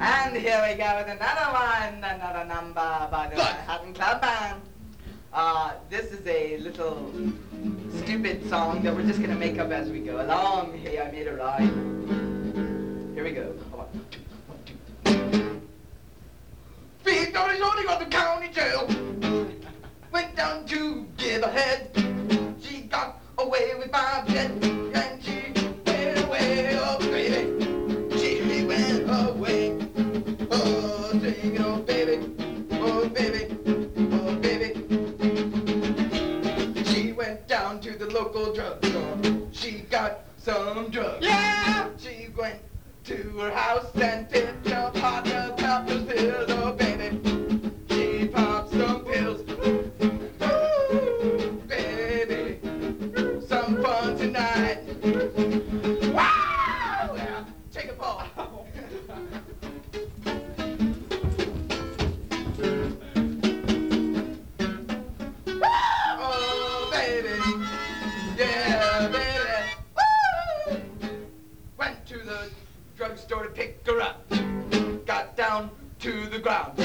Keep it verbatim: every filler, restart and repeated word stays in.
And here we go with another one, another number by the Manhattan Club Band. Uh, this is a little stupid song that we're just gonna make up as we go along. Hey, I made a rhyme. Here we go. One, two, one, two. Big Dory's only got the county jail. Went down to give a head. She got away with my jet, and she went away, oh baby. She went away. Oh, singing, oh baby, oh baby, oh baby. She went down to the local drugstore. She got some drugs. Yeah! She went to her house and picked up hot peppers pills, oh baby. She popped some pills. Ooh, baby, some fun tonight. Wow! Yeah, take a ball. Oh, baby, yeah, baby. Woo! Went to the drugstore to pick her up. Got down to the ground.